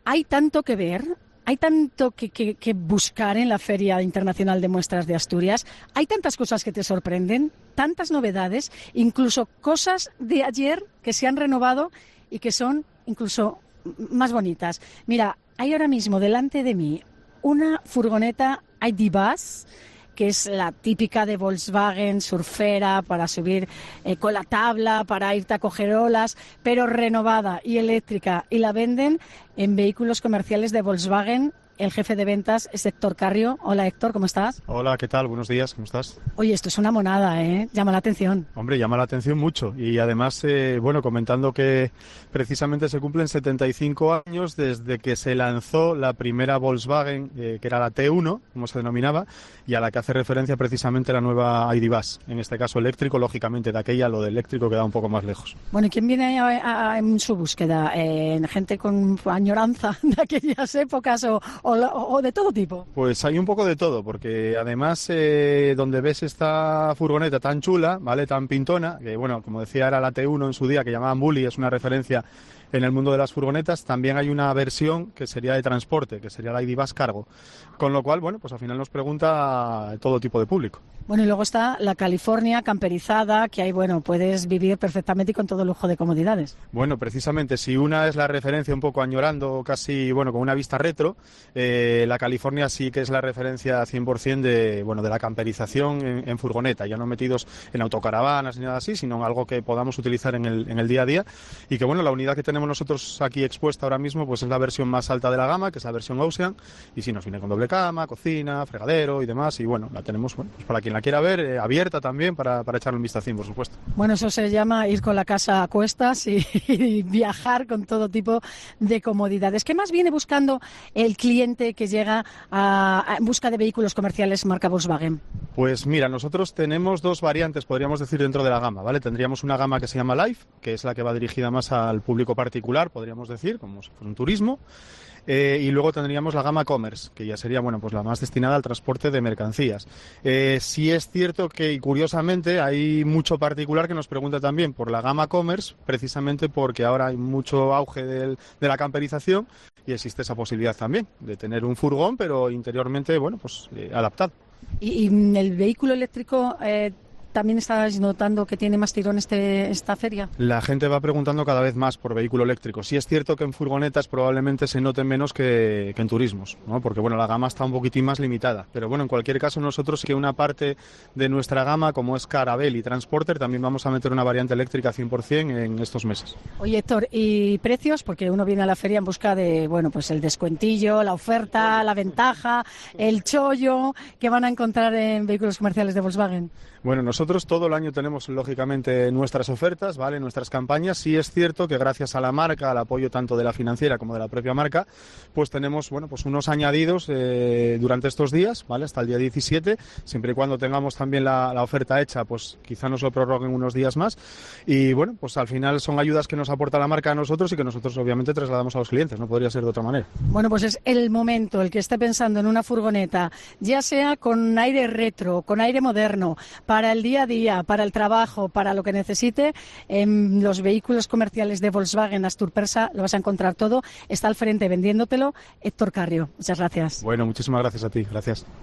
hay tanto que ver. Hay tanto que buscar en la Feria Internacional de Muestras de Asturias. Hay tantas cosas que te sorprenden, tantas novedades, incluso cosas de ayer que se han renovado y que son incluso más bonitas. Mira, hay ahora mismo delante de mí una furgoneta ID Bus, que es la típica de Volkswagen, surfera, para subir con la tabla, para irte a coger olas, pero renovada y eléctrica. Y la venden en vehículos comerciales de Volkswagen. El jefe de ventas es Héctor Carrio. Hola, Héctor, ¿cómo estás? Hola, ¿qué tal? Buenos días, ¿cómo estás? Oye, esto es una monada, ¿eh? Llama la atención. Hombre, llama la atención mucho. Y además, comentando que precisamente se cumplen 75 años desde que se lanzó la primera Volkswagen, que era la T1, como se denominaba, y a la que hace referencia precisamente la nueva ID Bus. En este caso eléctrico, lógicamente de aquella lo de eléctrico queda un poco más lejos. Bueno, ¿y quién viene en su búsqueda? ¿Gente con añoranza de aquellas épocas o de todo tipo? Pues hay un poco de todo, porque además donde ves esta furgoneta tan chula, ¿vale? Tan pintona, que bueno, como decía era la T1 en su día, que llamaban Bully, es una referencia en el mundo de las furgonetas. También hay una versión que sería de transporte, que sería la ID Bus Cargo, con lo cual, bueno, pues al final nos pregunta todo tipo de público. Bueno, y luego está la California camperizada, que ahí, bueno, puedes vivir perfectamente y con todo lujo de comodidades. Bueno, precisamente, si una es la referencia un poco añorando, casi, bueno, con una vista retro, la California sí que es la referencia 100% de la camperización en furgoneta, ya no metidos en autocaravanas ni nada así, sino en algo que podamos utilizar en el día a día. Y que, bueno, la unidad que tenemos nosotros aquí expuesta ahora mismo, pues es la versión más alta de la gama, que es la versión Ocean, y sí, nos viene con doble cama, cocina, fregadero y demás, y bueno, la tenemos, bueno, pues para quien la quiera ver, abierta también para echarle un vistacín, por supuesto. Bueno, eso se llama ir con la casa a cuestas y viajar con todo tipo de comodidades. ¿Qué más viene buscando el cliente que llega en busca de vehículos comerciales marca Volkswagen? Pues mira, nosotros tenemos dos variantes, podríamos decir, dentro de la gama, ¿vale? Tendríamos una gama que se llama Life, que es la que va dirigida más al público particular, podríamos decir, como si fuera un turismo. Y luego tendríamos la gama Commerce, que ya sería, bueno, pues la más destinada al transporte de mercancías. Sí es cierto que, y curiosamente, hay mucho particular que nos pregunta también por la gama Commerce, precisamente porque ahora hay mucho auge de la camperización y existe esa posibilidad también de tener un furgón, pero interiormente, bueno, pues adaptado. ¿Y el vehículo eléctrico también estás notando que tiene más tirón esta feria? La gente va preguntando cada vez más por vehículo eléctrico. Sí es cierto que en furgonetas probablemente se note menos que en turismos, ¿no? Porque bueno, la gama está un poquitín más limitada. Pero bueno, en cualquier caso nosotros que una parte de nuestra gama, como es Caravelle y Transporter, también vamos a meter una variante eléctrica 100% en estos meses. Oye, Héctor, ¿y precios? Porque uno viene a la feria en busca de, bueno, pues el descuentillo, la oferta, la ventaja, el chollo que van a encontrar en vehículos comerciales de Volkswagen. Bueno, nosotros todo el año tenemos lógicamente nuestras ofertas, ¿vale? Nuestras campañas. Sí es cierto que gracias a la marca, al apoyo tanto de la financiera como de la propia marca, pues tenemos, bueno, pues unos añadidos durante estos días, ¿vale? Hasta el día 17, siempre y cuando tengamos también la oferta hecha, pues quizá nos lo prorroguen unos días más. Y bueno, pues al final son ayudas que nos aporta la marca a nosotros y que nosotros obviamente trasladamos a los clientes, no podría ser de otra manera. Bueno, pues es el momento, el que esté pensando en una furgoneta, ya sea con aire retro, con aire moderno, para el día a día, para el trabajo, para lo que necesite, en los vehículos comerciales de Volkswagen Astur Persa lo vas a encontrar todo. Está al frente vendiéndotelo Héctor Carrio. Muchas gracias. Bueno, muchísimas gracias a ti. Gracias.